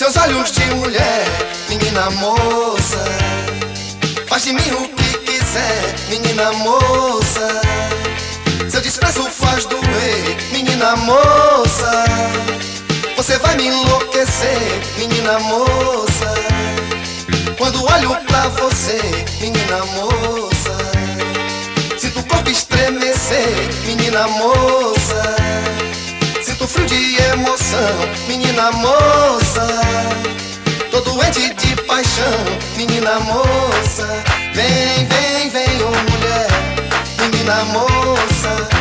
Seus olhos de mulher, menina moça, faz de mim o que quiser, menina moça. Seu desprezo faz doer, menina moça. Você vai me enlouquecer, menina moça. Quando olho pra você, menina moça, sinto o corpo estremecer, menina moça. Sinto frio de emoção, menina moça. Tô doente de paixão, menina moça. Vem, vem, vem, ô mulher, menina moça.